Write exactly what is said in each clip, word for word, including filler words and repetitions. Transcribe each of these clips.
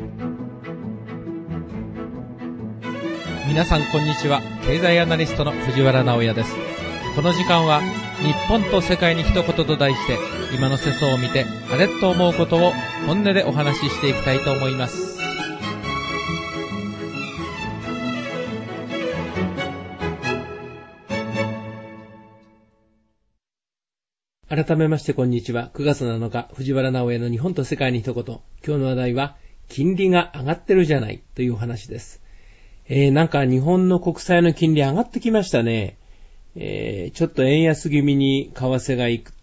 皆さんこんにちは。経済アナリストの藤原直也です。この時間は日本と世界に一言と題して、今の世相を見てあれと思うことを本音でお話ししていきたいと思います。改めましてこんにちは。くがつなのか、藤原直也の日本と世界に一言。今日の話題は金利が上がってるじゃないというお話です。えー、なんか日本の国債の金利上がってきましたね。えー、ちょっと円安気味に為替がいくって、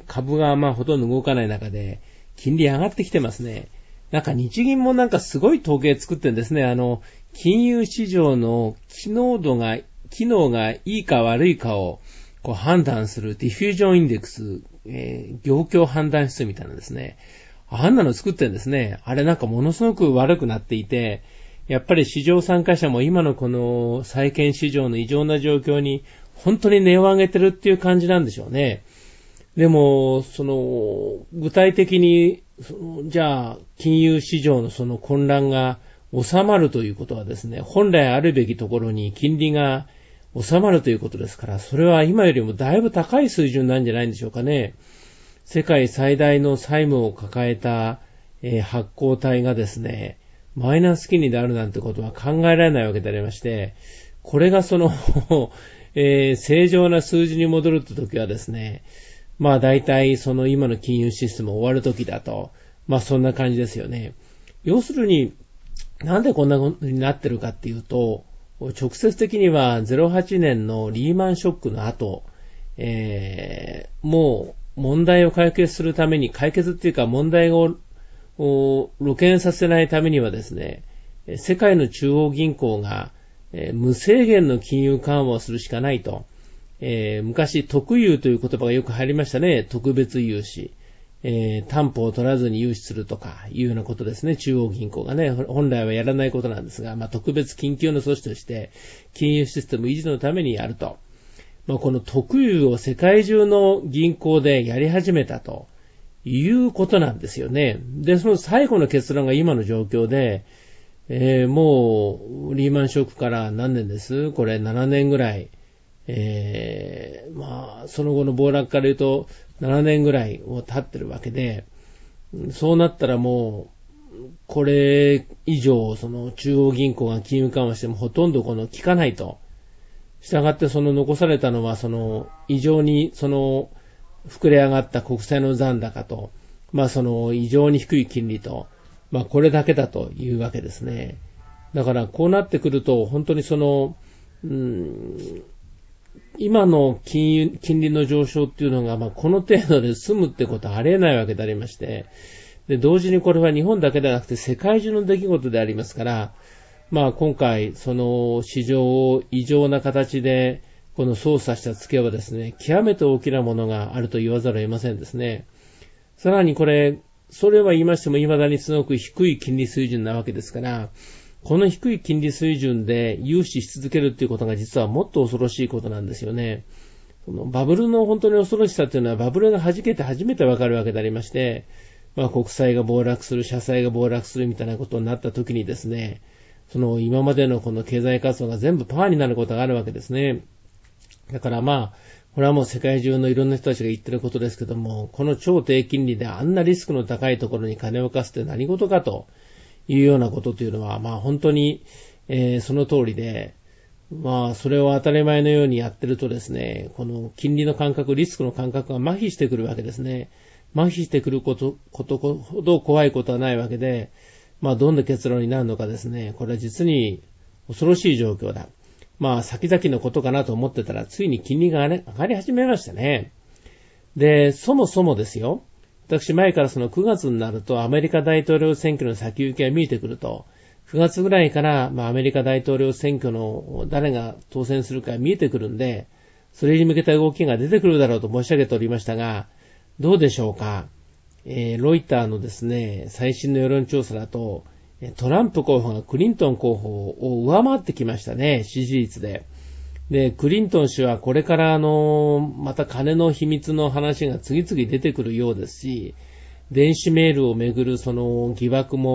株がまあほとんど動かない中で、金利上がってきてますね。なんか日銀もなんかすごい統計作ってるんですね。あの、金融市場の機能度が、機能がいいか悪いかをこう判断するディフュージョンインデックス、えー、業況判断指数みたいなですね。あんなの作ってるんですね。あれなんかものすごく悪くなっていて、やっぱり市場参加者も今のこの債券市場の異常な状況に本当に値を上げてるっていう感じなんでしょうね。でも、その、具体的に、そのじゃあ、金融市場のその混乱が収まるということはですね、本来あるべきところに金利が収まるということですから、それは今よりもだいぶ高い水準なんじゃないんでしょうかね。世界最大の債務を抱えた、えー、発行体がですね、マイナス金利であるなんてことは考えられないわけでありまして、これがその、えー、正常な数字に戻るって時はですね、まあ大体その今の金融システム終わる時だと、まあそんな感じですよね。要するに、なんでこんなことになってるかっていうと、直接的にはゼロはちねんのリーマンショックの後、えー、もう問題を解決するために、解決っていうか問題をを露見させないためにはですね、世界の中央銀行が、えー、無制限の金融緩和をするしかないと、えー、昔特融という言葉がよく入りましたね。特別融資、えー、担保を取らずに融資するとかいうようなことですね。中央銀行がね、本来はやらないことなんですが、まあ、特別緊急の措置として金融システム維持のためにやると、まあ、この特融を世界中の銀行でやり始めたということなんですよね。で、その最後の結論が今の状況で、えー、もうリーマンショックから何年ですこれななねんぐらい、えー、まあその後の暴落から言うとななねんぐらいを経ってるわけで、そうなったらもうこれ以上その中央銀行が金融緩和してもほとんどこの効かないと。したがってその残されたのはその異常にその膨れ上がった国債の残高と、まあその異常に低い金利と、まあこれだけだというわけですね。だからこうなってくると本当にその、うーん、今の金融、金利の上昇っていうのがまあこの程度で済むってことはありえないわけでありまして、で同時にこれは日本だけではなくて世界中の出来事でありますから、まあ今回その市場を異常な形でこの操作したツケはですね、極めて大きなものがあると言わざるを得ませんですね。さらにこれ、それは言いましても未だにすごく低い金利水準なわけですから、この低い金利水準で融資し続けるっていうことが実はもっと恐ろしいことなんですよね。そのバブルの本当に恐ろしさっていうのはバブルが弾けて初めてわかるわけでありまして、まあ国債が暴落する、社債が暴落するみたいなことになった時にですね、その今までのこの経済活動が全部パーになることがあるわけですね。だからまあ、これはもう世界中のいろんな人たちが言ってることですけども、この超低金利であんなリスクの高いところに金を貸すって何事かというようなことというのは、まあ本当に、えー、その通りで、まあそれを当たり前のようにやってるとですね、この金利の感覚、リスクの感覚が麻痺してくるわけですね。麻痺してくること、ことほど怖いことはないわけで、まあどんな結論になるのかですね、これは実に恐ろしい状況だ。まあ先々のことかなと思ってたらついに金利が上がり始めましたね。で、そもそもですよ。私前からそのくがつになるとアメリカ大統領選挙の先行きが見えてくると、くがつぐらいからまあアメリカ大統領選挙の誰が当選するか見えてくるんで、それに向けた動きが出てくるだろうと申し上げておりましたが、どうでしょうか。えー、ロイターのですね、最新の世論調査だと、トランプ候補がクリントン候補を上回ってきましたね、支持率で。で、クリントン氏はこれからあの、また金の秘密の話が次々出てくるようですし、電子メールをめぐるその疑惑も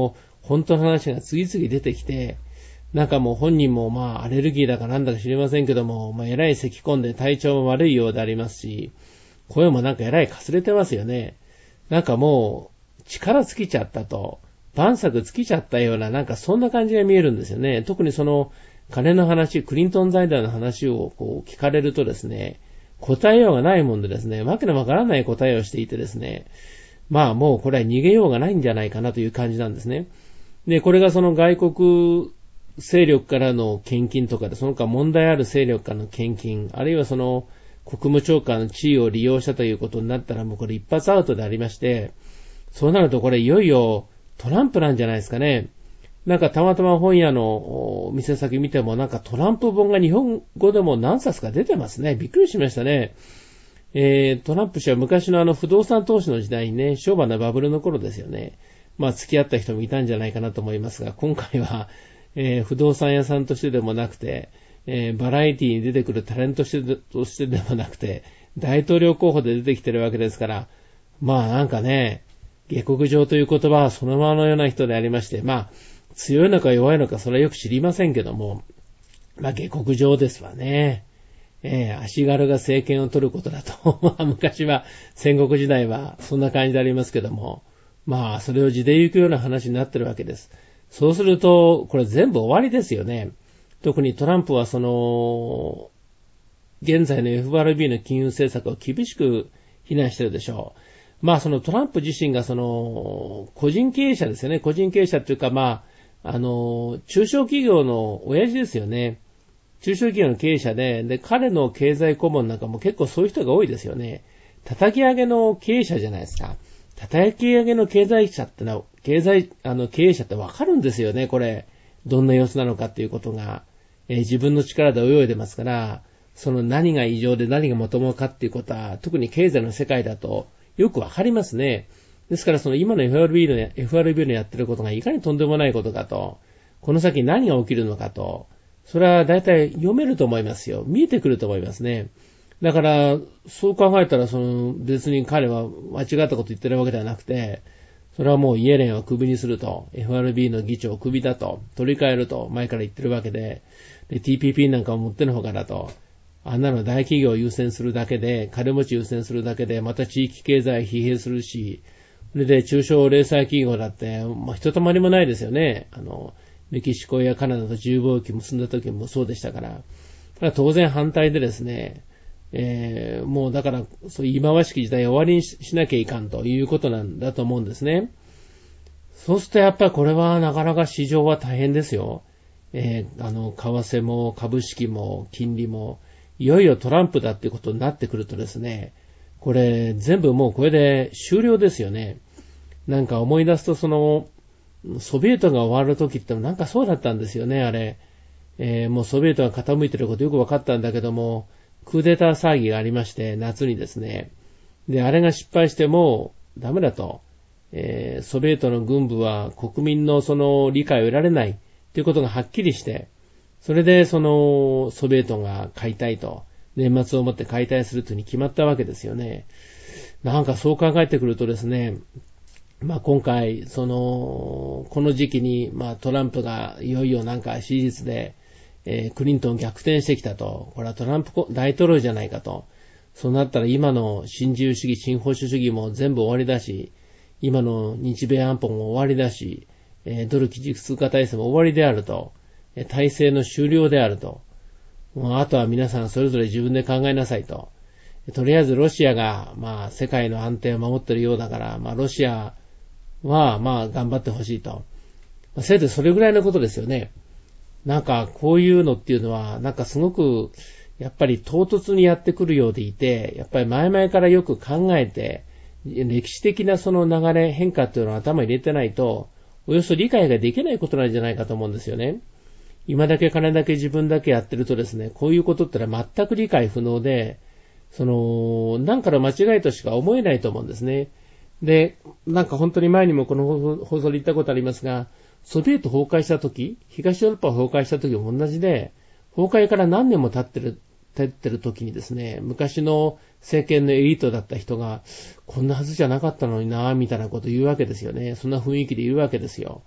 本当の話が次々出てきて、なんかもう本人もまあアレルギーだかなんだか知りませんけども、まあえらい咳込んで体調も悪いようでありますし、声もなんかえらいかすれてますよね。なんかもう力尽きちゃったと、晩作尽きちゃったような、なんかそんな感じが見えるんですよね。特にその金の話、クリントン財団の話をこう聞かれるとですね、答えようがないもんでですね、わけのわからない答えをしていてですね、まあもうこれは逃げようがないんじゃないかなという感じなんですね。で、これがその外国勢力からの献金とかで、その他問題ある勢力からの献金、あるいはその国務長官の地位を利用したということになったらもうこれ一発アウトでありまして、そうなるとこれいよいよトランプなんじゃないですかね。なんかたまたま本屋の店先見てもなんかトランプ本が日本語でも何冊か出てますね。びっくりしましたね。えー、トランプ氏は昔のあの不動産投資の時代にね、商売のバブルの頃ですよね。まあ付き合った人もいたんじゃないかなと思いますが、今回は、えー、不動産屋さんとしてでもなくて、えー、バラエティに出てくるタレントとしてとしてでもなくて、大統領候補で出てきてるわけですから、まあなんかね、下克上という言葉はそのままのような人でありまして、まあ強いのか弱いのかそれはよく知りませんけども、まあ下克上ですわね。えー、足軽が政権を取ることだと。昔は戦国時代はそんな感じでありますけども、まあそれを地で行くような話になってるわけです。そうすると、これ全部終わりですよね。特にトランプはその、現在の エフアールビー の金融政策を厳しく非難してるでしょう。まあそのトランプ自身がその、個人経営者ですよね。個人経営者というかまあ、あの、中小企業の親父ですよね。中小企業の経営者で、で、彼の経済顧問なんかも結構そういう人が多いですよね。叩き上げの経営者じゃないですか。叩き上げの経済者ってのは、経済、あの、経営者ってわかるんですよね、これ。どんな様子なのかっていうことが。えー、自分の力で泳いでますから、その何が異常で何がまともかっていうことは、特に経済の世界だとよくわかりますね。ですからその今の エフアールビー の、エフアールビー のやってることがいかにとんでもないことかと、この先何が起きるのかと、それは大体読めると思いますよ。見えてくると思いますね。だから、そう考えたら、その、別に彼は間違ったこと言ってるわけではなくて、それはもうイエレンをクビにすると、エフアールビー の議長をクビだと、取り替えると、前から言ってるわけで、で ティーピーピー なんかを持ってのほかだと、あんなの大企業を優先するだけで、金持ち優先するだけで、また地域経済疲弊するし、それで中小零細企業だって、まあ、ひとたまりもないですよね。あの、メキシコやカナダと自由貿易結んだ時もそうでしたから。ただ当然反対でですね、えー、もうだから、そういう忌まわしき時代を終わりにしなきゃいかんということなんだと思うんですね。そうするとやっぱりこれはなかなか市場は大変ですよ。えー、あの、為替も株式も金利も、いよいよトランプだっていうことになってくるとですね、これ全部もうこれで終了ですよね。なんか思い出すとその、ソビエトが終わる時ってなんかそうだったんですよね、あれ。えー、もうソビエトが傾いてることよく分かったんだけども、クーデター騒ぎがありまして、夏にですね。で、あれが失敗してもダメだと。えー、ソビエトの軍部は国民のその理解を得られないということがはっきりして、それでそのソビエトが解体と、年末をもって解体するというに決まったわけですよね。なんかそう考えてくるとですね、まあ今回、その、この時期に、まあトランプがいよいよなんか支持率で、えー、クリントン逆転してきたと。これはトランプ大統領じゃないかと。そうなったら今の新自由主義、新保守主義も全部終わりだし、今の日米安保も終わりだし、えー、ドル基軸通貨体制も終わりであると。体制の終了であると。もうあとは皆さんそれぞれ自分で考えなさいと。とりあえずロシアが、まあ世界の安定を守っているようだから、まあロシアは、まあ頑張ってほしいと。せいぜいそれぐらいのことですよね。なんかこういうのっていうのは、なんかすごく、やっぱり唐突にやってくるようでいて、やっぱり前々からよく考えて、歴史的なその流れ、変化っていうのを頭に入れてないと、およそ理解ができないことなんじゃないかと思うんですよね。今だけ金だけ自分だけやってるとですね、こういうことってのは全く理解不能で、その、なんかの間違いとしか思えないと思うんですね。で、なんか本当に前にもこの放送で言ったことありますが、ソビエト崩壊した時、東ヨーロッパ崩壊した時も同じで、崩壊から何年も経ってる、経ってる時にですね、昔の政権のエリートだった人が、こんなはずじゃなかったのになぁ、みたいなことを言うわけですよね。そんな雰囲気で言うわけですよ。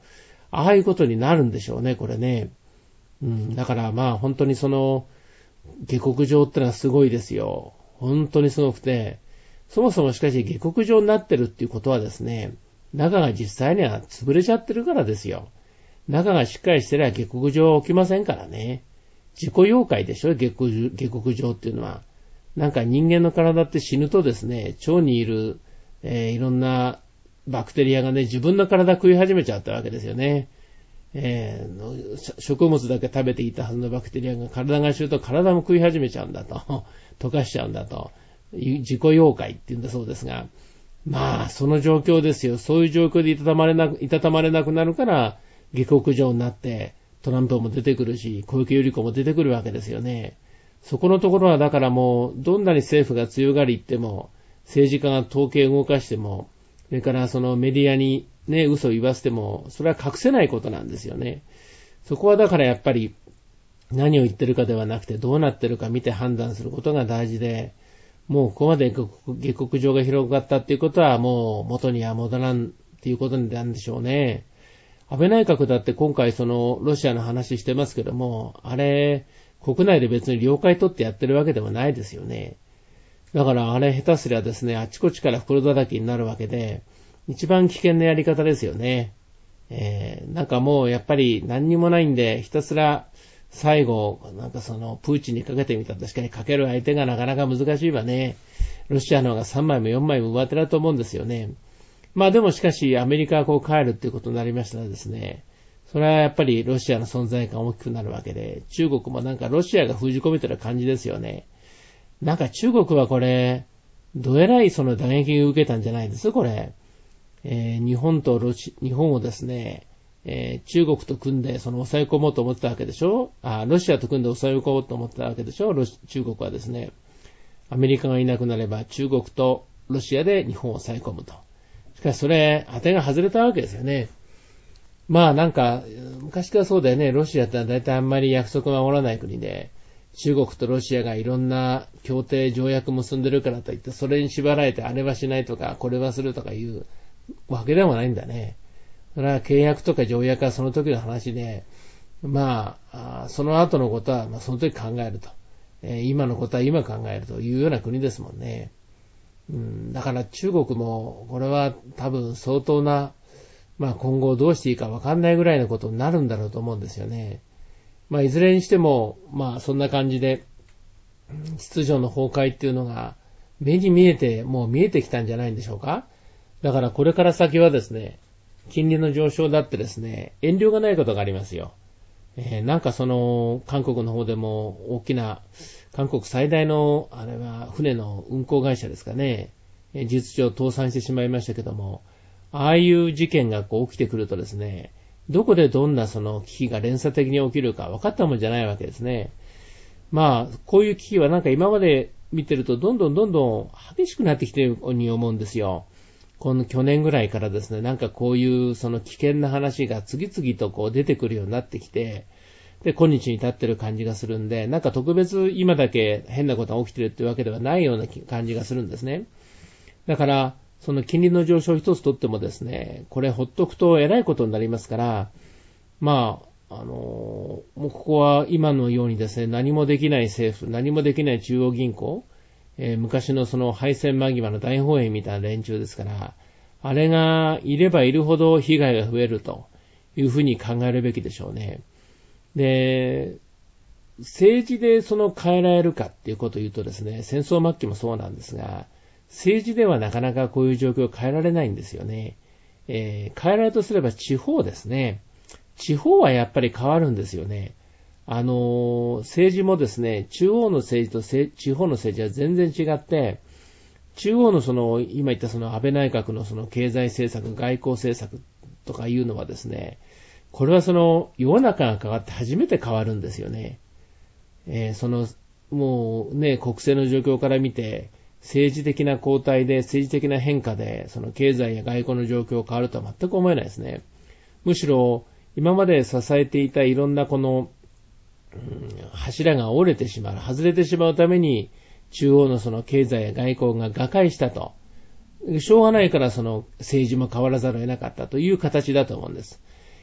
ああいうことになるんでしょうね、これね。うん、だからまあ本当にその、下克上ってのはすごいですよ。本当にすごくて、そもそもしかし下克上になってるっていうことはですね、中が実際には潰れちゃってるからですよ。中がしっかりしてりゃ下克上は起きませんからね。自己妖怪でしょ、下克下克上っていうのは。なんか人間の体って死ぬとですね、腸にいる、えー、いろんなバクテリアがね、自分の体食い始めちゃったわけですよね。えー、食物だけ食べていたはずのバクテリアが体が死ぬと体も食い始めちゃうんだと。溶かしちゃうんだと。自己妖怪って言うんだそうですが。まあ、その状況ですよ。そういう状況でいたたまれなく、いたたまれなくなるから、下克上になって、トランプも出てくるし、小池百合子も出てくるわけですよね。そこのところはだからもう、どんなに政府が強がり言っても、政治家が統計を動かしても、それからそのメディアにね、嘘を言わせても、それは隠せないことなんですよね。そこはだからやっぱり、何を言ってるかではなくて、どうなってるか見て判断することが大事で、もうここまで下克上が広がったっていうことは、もう元には戻らんっていうことなんでしょうね。安倍内閣だって今回そのロシアの話してますけども、あれ、国内で別に了解取ってやってるわけではないですよね。だからあれ下手すりゃですね、あちこちから袋叩きになるわけで、一番危険なやり方ですよね。えー、なんかもうやっぱり何にもないんで、ひたすら最後、なんかそのプーチンにかけてみたら確かにかける相手がなかなか難しいわね。ロシアの方がさんまいもよんまいも上手だと思うんですよね。まあでもしかしアメリカがこう帰るっていうことになりましたらですね、それはやっぱりロシアの存在感大きくなるわけで、中国もなんかロシアが封じ込めてる感じですよね。なんか中国はこれ、どえらいその打撃を受けたんじゃないです、これ。えー、日本とロシ、日本をですね、えー、中国と組んでその抑え込もうと思ってたわけでしょあ、ロシアと組んで抑え込もうと思ってたわけでしょロシ中国はですね、アメリカがいなくなれば中国とロシアで日本を抑え込むと。しかしそれ、当てが外れたわけですよね。まあなんか、昔からそうだよね、ロシアってのは大体あんまり約束守らない国で、中国とロシアがいろんな協定、条約結んでるからといって、それに縛られてあれはしないとか、これはするとかいうわけでもないんだね。それは契約とか条約はその時の話で、まあ、その後のことはまあその時考えると。えー、今のことは今考えるというような国ですもんね。うん、だから中国も、これは多分相当な、まあ今後どうしていいか分かんないぐらいのことになるんだろうと思うんですよね。まあいずれにしても、まあそんな感じで、秩序の崩壊っていうのが目に見えて、もう見えてきたんじゃないんでしょうか。だからこれから先はですね、金利の上昇だってですね、遠慮がないことがありますよ。えー、なんかその、韓国の方でも大きな、韓国最大の、あれは船の運航会社ですかね、えー、事実上倒産してしまいましたけども、ああいう事件がこう起きてくるとですね、どこでどんなその危機が連鎖的に起きるか分かったもんじゃないわけですね。まあ、こういう危機はなんか今まで見てるとどんどんどんどん激しくなってきているように思うんですよ。この去年ぐらいからですね、なんかこういうその危険な話が次々とこう出てくるようになってきて、で、今日に至ってる感じがするんで、なんか特別今だけ変なことが起きてるっていうわけではないような感じがするんですね。だから、その金利の上昇一つとってもですね、これほっとくとえらいことになりますから、まあ、あの、もうここは今のようにですね、何もできない政府、何もできない中央銀行、えー、昔のその敗戦間際の大放映みたいな連中ですから、あれがいればいるほど被害が増えるというふうに考えるべきでしょうね。で、政治でその変えられるかっていうことを言うとですね、戦争末期もそうなんですが、政治ではなかなかこういう状況を変えられないんですよね。えー、変えられるとすれば地方ですね。地方はやっぱり変わるんですよね。あのー、政治もですね、中央の政治と地方の政治は全然違って、中央のその、今言ったその安倍内閣のその経済政策、外交政策とかいうのはですね、これはその世の中が変わって初めて変わるんですよね。えー、その、もうね、国政の状況から見て、政治的な交代で、政治的な変化で、その経済や外交の状況が変わるとは全く思えないですね。むしろ、今まで支えていたいろんなこの、うん、柱が折れてしまう、外れてしまうために、中央のその経済や外交が瓦解したと。しょうがないからその政治も変わらざるを得なかったという形だと思うんです。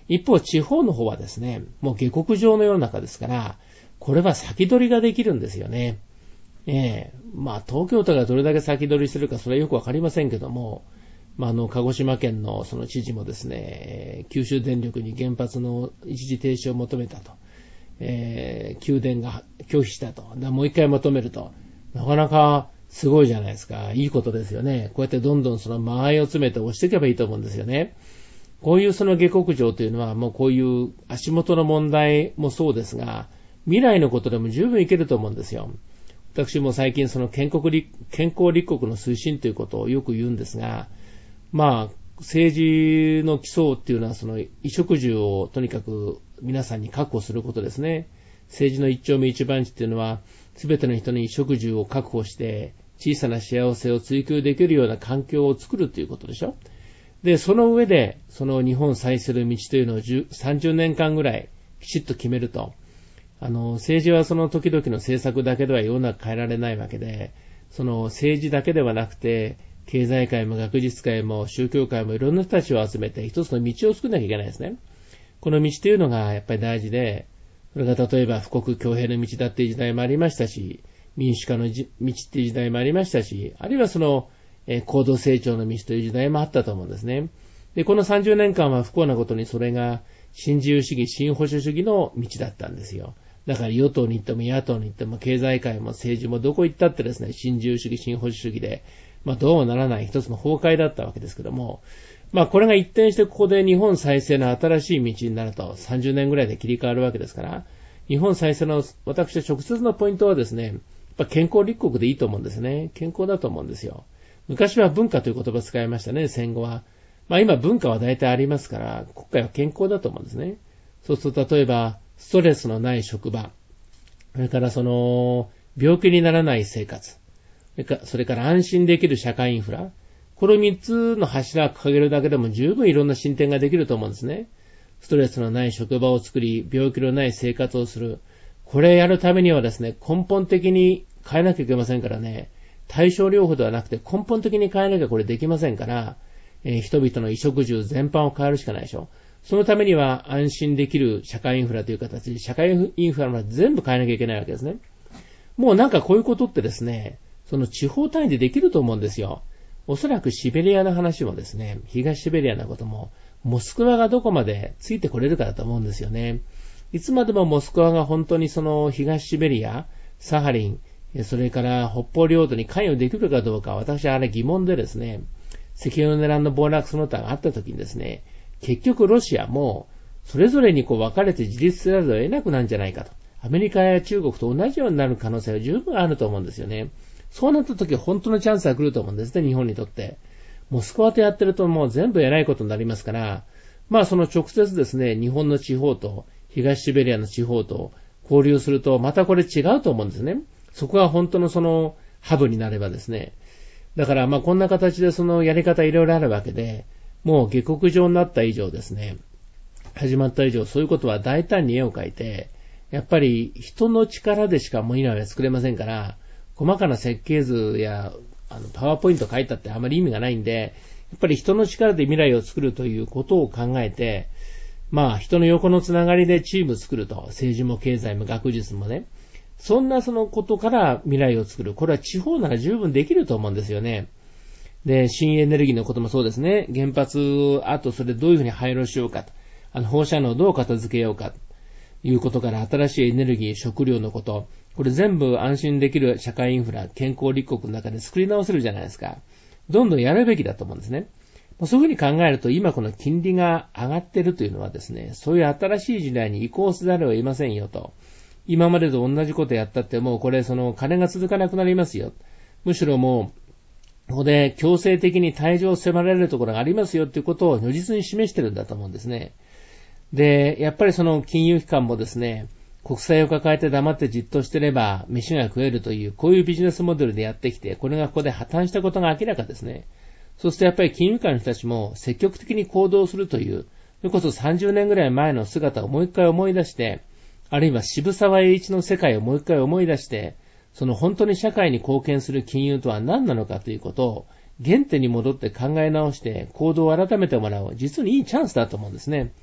一方、地方の方はですね、もう下克上の世の中ですから、これは先取りができるんですよね。ええまあ、東京都がどれだけ先取りするか、それはよくわかりませんけども、まあ、あの、鹿児島県のその知事もですね、九州電力に原発の一時停止を求めたと。えー、給電が拒否したと。もう一回求めると。なかなかすごいじゃないですか。いいことですよね。こうやってどんどんその間合いを詰めて押していけばいいと思うんですよね。こういうその下克上というのは、もうこういう足元の問題もそうですが、未来のことでも十分いけると思うんですよ。私も最近その健康立、健康立国の推進ということをよく言うんですが、まあ、政治の基礎っていうのはその衣食住をとにかく皆さんに確保することですね。政治の一丁目一番地っていうのは、すべての人に衣食住を確保して、小さな幸せを追求できるような環境を作るということでしょ。で、その上で、その日本再する道というのをさんじゅうねんかんぐらいきちっと決めると、あの、政治はその時々の政策だけでは世の中変えられないわけで、その政治だけではなくて、経済界も学術界も宗教界もいろんな人たちを集めて一つの道を作らなきゃいけないですね。この道というのがやっぱり大事で、それが例えば富国強兵の道だっていう時代もありましたし、民主化の道っていう時代もありましたし、あるいはその、えー、高度成長の道という時代もあったと思うんですね。で、このさんじゅうねんかんは不幸なことにそれが新自由主義、新保守主義の道だったんですよ。だから与党に行っても野党に行っても経済界も政治もどこ行ったってですね、新自由主義、新保守主義で、まあどうもならない一つの崩壊だったわけですけども、まあこれが一転してここで日本再生の新しい道になるとさんじゅうねんぐらいで切り替わるわけですから、日本再生の私直接のポイントはですね、やっぱ健康立国でいいと思うんですね。健康だと思うんですよ。昔は文化という言葉を使いましたね、戦後は。まあ今文化は大体ありますから、国家は健康だと思うんですね。そうすると例えば、ストレスのない職場、それからその、病気にならない生活、それから安心できる社会インフラ、この三つの柱を掲げるだけでも十分いろんな進展ができると思うんですね。ストレスのない職場を作り、病気のない生活をする。これやるためにはですね、根本的に変えなきゃいけませんからね、対症療法ではなくて根本的に変えなきゃこれできませんから、えー、人々の衣食住全般を変えるしかないでしょ。そのためには安心できる社会インフラという形で、社会インフラも全部変えなきゃいけないわけですね。もうなんかこういうことってですね、その地方単位でできると思うんですよ。おそらくシベリアの話もですね、東シベリアのことも、モスクワがどこまでついてこれるかだと思うんですよね。いつまでもモスクワが本当にその東シベリア、サハリン、それから北方領土に関与できるかどうか、私はあれ疑問でですね、石油の値段の暴落その他があった時にですね、結局ロシアもそれぞれにこう分かれて自立せざるを得なくなるんじゃないかと。アメリカや中国と同じようになる可能性は十分あると思うんですよね。そうなった時本当のチャンスが来ると思うんですね、日本にとって。モスクワとやってるともう全部偉いことになりますから、まあその直接ですね、日本の地方と東シベリアの地方と交流するとまたこれ違うと思うんですね。そこが本当のそのハブになればですね。だからまあこんな形でそのやり方いろいろあるわけで、もう下克上になった以上ですね、始まった以上そういうことは大胆に絵を描いて、やっぱり人の力でしかもう今は作れませんから、細かな設計図やあのパワーポイント書いたってあまり意味がないんで、やっぱり人の力で未来を作るということを考えて、まあ人の横のつながりでチーム作ると、政治も経済も学術もね、そんなそのことから未来を作る。これは地方なら十分できると思うんですよね。で、新エネルギーのこともそうですね。原発、あとそれどういうふうに廃炉しようかと。あの放射能をどう片付けようかということから新しいエネルギー、食料のこと、これ全部安心できる社会インフラ、健康立国の中で作り直せるじゃないですか。どんどんやるべきだと思うんですね。そういうふうに考えると今この金利が上がっているというのはですね、そういう新しい時代に移行せざるを得ませんよと。今までと同じことやったってもうこれその金が続かなくなりますよ。むしろもうここで強制的に退場を迫られるところがありますよということを如実に示してるんだと思うんですね。で、やっぱりその金融機関もですね、国債を抱えて黙ってじっとしてれば飯が食えるというこういうビジネスモデルでやってきて、これがここで破綻したことが明らかですね。そうするとやっぱり金融機関の人たちも積極的に行動するという、それこそさんじゅうねんぐらい前の姿をもう一回思い出して、あるいは渋沢栄一の世界をもう一回思い出して、その本当に社会に貢献する金融とは何なのかということを原点に戻って考え直して行動を改めてもらう、実にいいチャンスだと思うんですね。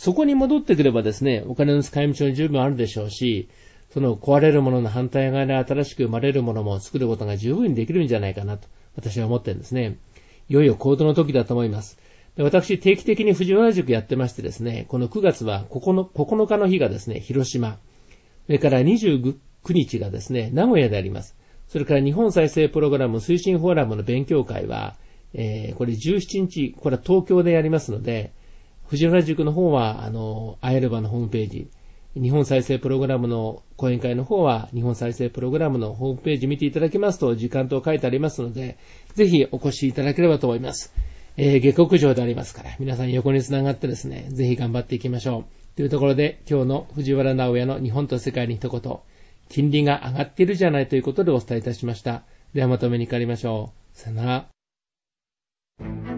そこに戻ってくればですね、お金の使い道も十分あるでしょうし、その壊れるものの反対側に新しく生まれるものも作ることが十分にできるんじゃないかなと私は思ってるんですね。いよいよ行動の時だと思います。で、私定期的に藤原塾やってましてですね、このくがつはここのここのかの日がですね、広島、それからにじゅうくにちがですね、名古屋であります。それから日本再生プログラム推進フォーラムの勉強会は、えー、これじゅうしちにち、これは東京でやりますので、藤原塾の方は、あの、アイエルバのホームページ、日本再生プログラムの講演会の方は、日本再生プログラムのホームページ見ていただきますと、時間と書いてありますので、ぜひお越しいただければと思います。えー、下克上でありますから、皆さん横につながってですね、ぜひ頑張っていきましょう。というところで、今日の藤原直哉の日本と世界に一言、金利が上がっているじゃないということでお伝えいたしました。ではまとめに帰りましょう。さよなら。